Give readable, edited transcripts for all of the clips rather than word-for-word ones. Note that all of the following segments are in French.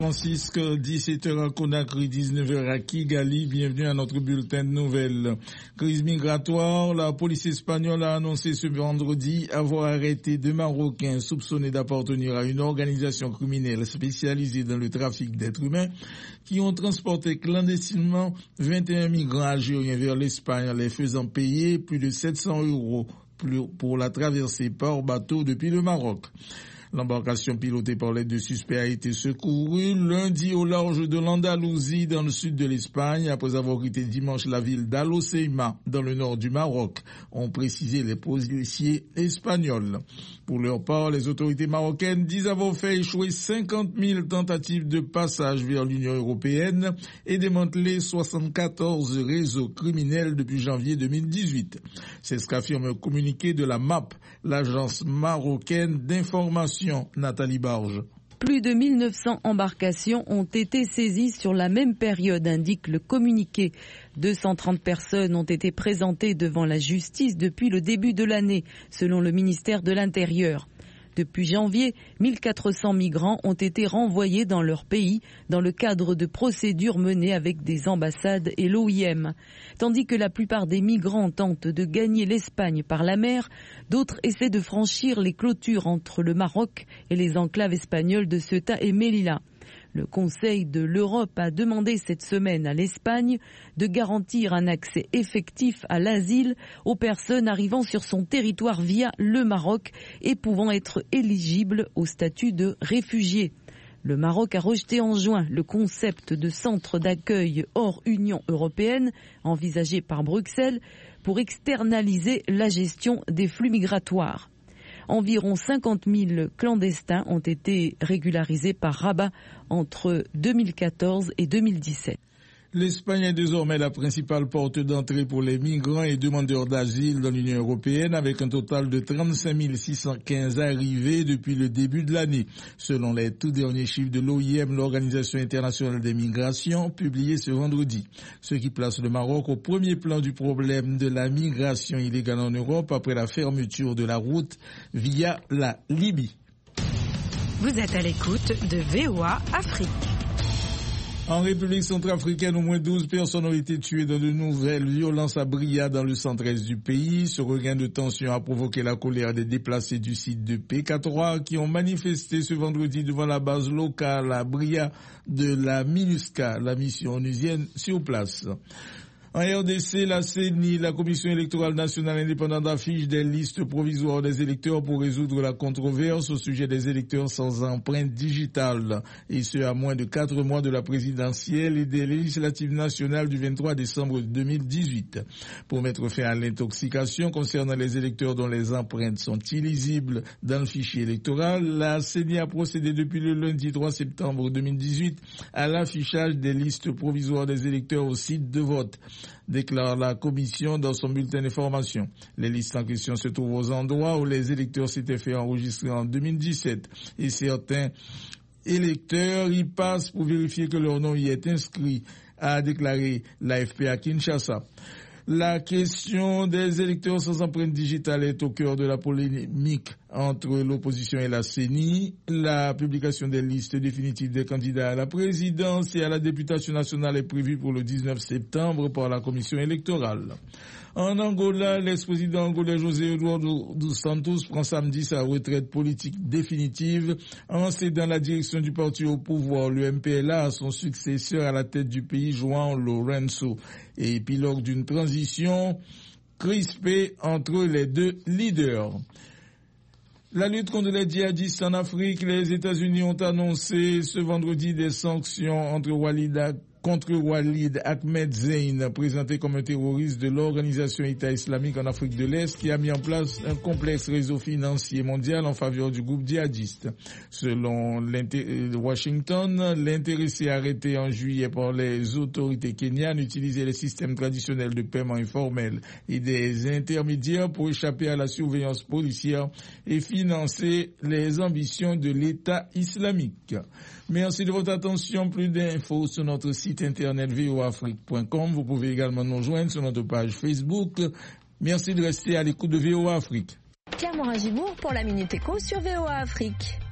Francisque, 17h à Conakry, 19h à Kigali. Bienvenue à notre bulletin de nouvelles. Crise migratoire, la police espagnole a annoncé ce vendredi avoir arrêté 2 Marocains soupçonnés d'appartenir à une organisation criminelle spécialisée dans le trafic d'êtres humains qui ont transporté clandestinement 21 migrants algériens vers l'Espagne en les faisant payer plus de 700 € pour la traversée par bateau depuis le Maroc. L'embarcation pilotée par les 2 suspects a été secourue lundi au large de l'Andalousie dans le sud de l'Espagne après avoir quitté dimanche la ville d'Aloceima dans le nord du Maroc, ont précisé les policiers espagnols. Pour leur part, les autorités marocaines disent avoir fait échouer 50 000 tentatives de passage vers l'Union européenne et démanteler 74 réseaux criminels depuis janvier 2018. C'est ce qu'affirme un communiqué de la MAP, l'agence marocaine d'information. Nathalie Barge. Plus de 1900 embarcations ont été saisies sur la même période, indique le communiqué. 230 personnes ont été présentées devant la justice depuis le début de l'année, selon le ministère de l'Intérieur. Depuis janvier, 1400 migrants ont été renvoyés dans leur pays dans le cadre de procédures menées avec des ambassades et l'OIM. Tandis que la plupart des migrants tentent de gagner l'Espagne par la mer, d'autres essaient de franchir les clôtures entre le Maroc et les enclaves espagnoles de Ceuta et Melilla. Le Conseil de l'Europe a demandé cette semaine à l'Espagne de garantir un accès effectif à l'asile aux personnes arrivant sur son territoire via le Maroc et pouvant être éligibles au statut de réfugiés. Le Maroc a rejeté en juin le concept de centre d'accueil hors Union européenne envisagé par Bruxelles pour externaliser la gestion des flux migratoires. Environ 50 000 clandestins ont été régularisés par Rabat entre 2014 et 2017. L'Espagne est désormais la principale porte d'entrée pour les migrants et demandeurs d'asile dans l'Union européenne avec un total de 35 615 arrivés depuis le début de l'année. Selon les tout derniers chiffres de l'OIM, l'Organisation internationale des migrations, publiés ce vendredi. Ce qui place le Maroc au premier plan du problème de la migration illégale en Europe après la fermeture de la route via la Libye. Vous êtes à l'écoute de VOA Afrique. En République centrafricaine, au moins 12 personnes ont été tuées dans de nouvelles violences à Bria, dans le centre-est du pays. Ce regain de tension a provoqué la colère des déplacés du site de PK3 qui ont manifesté ce vendredi devant la base locale à Bria de la MINUSCA, la mission onusienne sur place. En RDC, la CENI, la Commission électorale nationale indépendante, affiche des listes provisoires des électeurs pour résoudre la controverse au sujet des électeurs sans empreinte digitale. Et ce, à moins de 4 mois de la présidentielle et des législatives nationales du 23 décembre 2018. Pour mettre fin à l'intoxication concernant les électeurs dont les empreintes sont illisibles dans le fichier électoral, la CENI a procédé depuis le lundi 3 septembre 2018 à l'affichage des listes provisoires des électeurs au site de vote, déclare la commission dans son bulletin d'information. Les listes en question se trouvent aux endroits où les électeurs s'étaient fait enregistrer en 2017 et certains électeurs y passent pour vérifier que leur nom y est inscrit, a déclaré l'AFP à Kinshasa. La question des électeurs sans empreinte digitale est au cœur de la polémique entre l'opposition et la CENI. La publication des listes définitives des candidats à la présidence et à la députation nationale est prévue pour le 19 septembre par la commission électorale. En Angola, l'ex-président angolais José Eduardo dos Santos prend samedi sa retraite politique définitive en cédant la direction du parti au pouvoir, le MPLA, à son successeur à la tête du pays, João Lourenço, et épilogue d'une transition crispée entre les deux leaders. La lutte contre les djihadistes en Afrique, les États-Unis ont annoncé ce vendredi des sanctions contre Walid Ahmed Zein, présenté comme un terroriste de l'organisation État islamique en Afrique de l'Est, qui a mis en place un complexe réseau financier mondial en faveur du groupe djihadiste. Selon Washington, l'intéressé arrêté en juillet par les autorités kenyanes utilisait les systèmes traditionnels de paiement informel et des intermédiaires pour échapper à la surveillance policière et financer les ambitions de l'État islamique. Merci de votre attention. Plus d'infos sur notre site internet voafrique.com. Vous pouvez également nous joindre sur notre page Facebook. Merci de rester à l'écoute de VOA Afrique. Pierre Morin-Gibourg pour la Minute Éco sur VOA Afrique.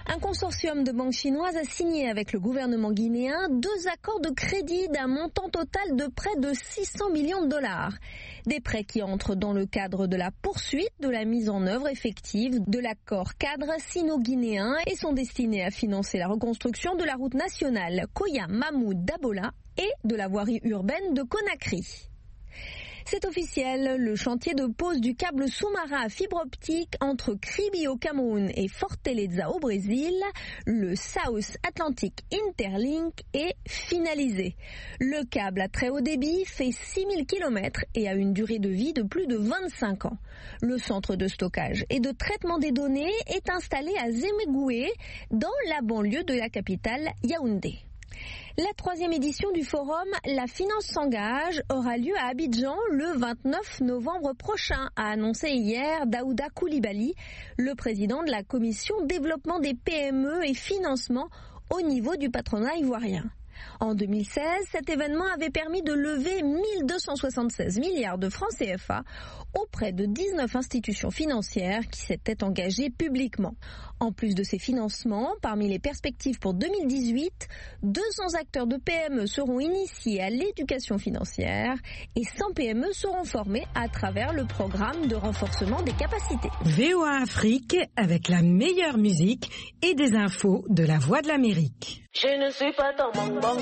Un consortium de banques chinoises a signé avec le gouvernement guinéen 2 accords de crédit d'un montant total de près de 600 millions de dollars. Des prêts qui entrent dans le cadre de la poursuite de la mise en œuvre effective de l'accord cadre sino-guinéen et sont destinés à financer la reconstruction de la route nationale Koya-Mahmoud-Dabola et de la voirie urbaine de Conakry. C'est officiel, le chantier de pose du câble sous-marin à fibre optique entre Kribi au Cameroun et Fortaleza au Brésil, le South Atlantic Interlink, est finalisé. Le câble à très haut débit fait 6000 km et a une durée de vie de plus de 25 ans. Le centre de stockage et de traitement des données est installé à Zemegoué, dans la banlieue de la capitale Yaoundé. La 3e édition du forum La Finance s'engage aura lieu à Abidjan le 29 novembre prochain, a annoncé hier Daouda Koulibaly, le président de la commission développement des PME et financement au niveau du patronat ivoirien. En 2016, cet événement avait permis de lever 1276 milliards de francs CFA auprès de 19 institutions financières qui s'étaient engagées publiquement. En plus de ces financements, parmi les perspectives pour 2018, 200 acteurs de PME seront initiés à l'éducation financière et 100 PME seront formés à travers le programme de renforcement des capacités. VOA Afrique avec la meilleure musique et des infos de la Voix de l'Amérique. Je ne suis pas ton bonbon.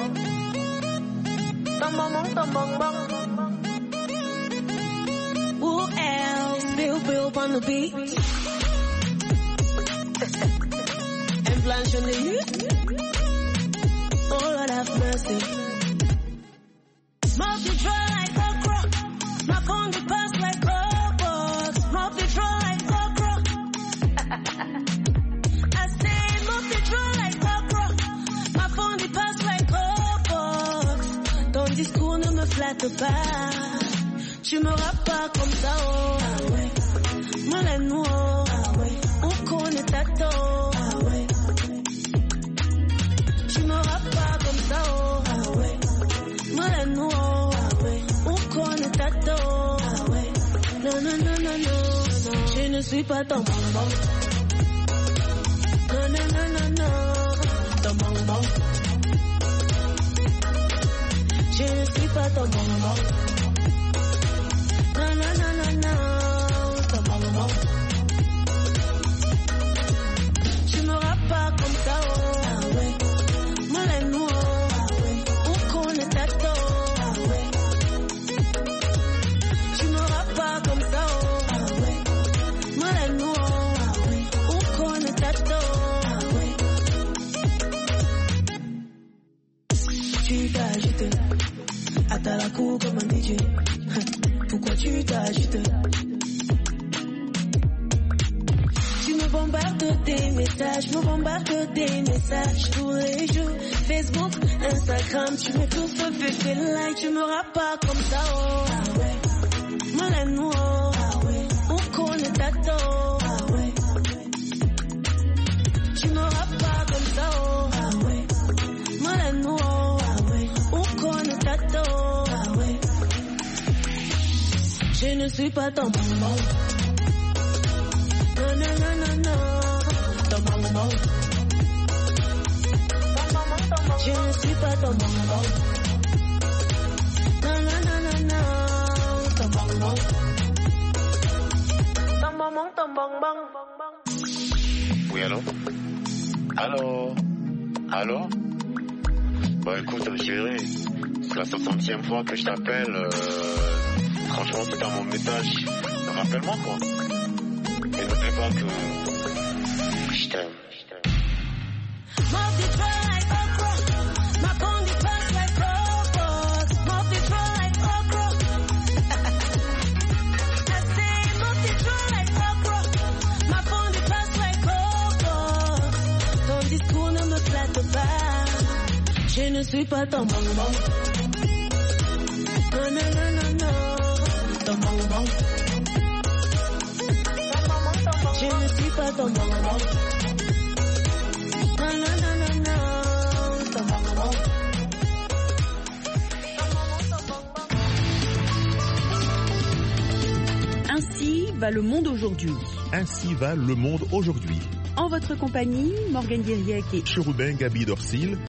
Ton maman, ton bonbon. Who else? Bill on the beat. And Blanche on the youth. Oh Lord have mercy. Multi draw like okra. My phone the pass like Roblox. Multi draw like okra. I say multi draw like okra. Ma phone the pass like Roblox. Ton discours ne me flatte pas. Tu m'auras pas comme ça, oh. Ah ouais. Moi la noix. Ah ouais. On connaît ta tôt. Ah ouais. Tu m'auras pas comme ça, oh. Ah ouais. Moi la noix. Ah ouais. On connaît ta tôt. Ah ouais. Non, non, non, non, non, non. Je ne suis pas ton bonbon. Non, non, non, non, non. Ton bonbon. Je ne suis pas ton bonbon. Non, non, non, non, non, ton bonbon. Tu m'auras pas comme ça, oh. Ah ouais. Moi la noix. Ah ouais. On connaît ta tôt. Ah ouais. Tu m'auras pas comme ça, oh. Ah ouais. Moi la noix. Ah ouais. On connaît ta tôt. Ah ouais. Tu t'agites. À la cour comme un DJ. Pourquoi tu t'agites? Tu me bombardes des messages, me bombardes des messages tous les jours. Facebook, Instagram, tu m'étouffes, fais like, tu m'auras pas comme ça, oh. Ah ouais. Moi la noix. Ah ouais. On connaît ta tôt. Ah ouais. Tu m'auras pas comme ça, oh. Ah ouais. Moi la noix. Ah ouais. On connaît ta tôt. Ah ouais. Je ne suis pas ton bonbon. Non, non, non, non, non. Ton bonbon. Je ne suis pas ton bonbon. Non, non, non, non, non. Ton bonbon. Ton bonbon, ton bonbon. Oui, allô? Allô? Allô? Bon, écoute, chérie, c'est la 60e fois que je t'appelle. Franchement, c'est dans mon message. Rappelle-moi, quoi. Et n'oublie pas que je t'aime. Ton discours ne me flatte pas. Je ne suis pas ton bonbon. Non, non, non, non, non. Ton bonbon. Je ne suis pas ton bonbon. Non, non, non, non, non. Ton bonbon. Ainsi va le monde aujourd'hui. Ainsi va le monde aujourd'hui. En En votre compagnie, Morgane Guiriec et Chérubin Gabi Dorsil.